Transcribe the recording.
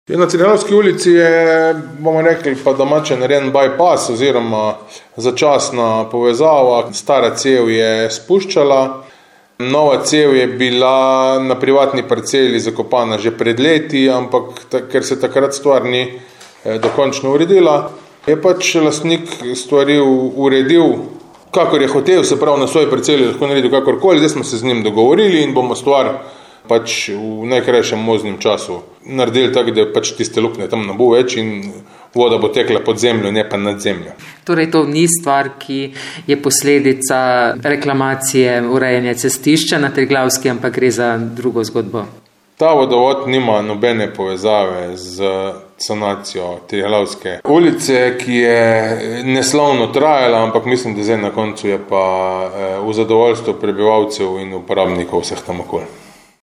Na Cerkljavski ulici je, bomo rekli, pa domače narejen bypass oziroma začasna povezava. Stara cev je spuščala, nova cev je bila na privatni parceli zakopana že pred leti, ampak ker se takrat stvar ni dokončno uredila, je pač lastnik stvari uredil, kakor je hotel, se pravi na svoji parceli lahko naredil kakorkoli. Zdaj smo se z njim dogovorili in bomo stvar pač v najkrajšem možnem času naredili tako, da pač tiste luknje tam ne bo več in voda bo tekla pod zemljo, ne pa nad zemljo. Torej to ni stvar, ki je posledica reklamacije urejanja cestišča na Triglavski, ampak gre za drugo zgodbo. Ta vodovod nima nobene povezave z sanacijo Triglavske ulice, ki je neslavno trajala, ampak mislim, da zdaj na koncu je pa v zadovoljstvo prebivalcev in uporabnikov vseh tam okoli.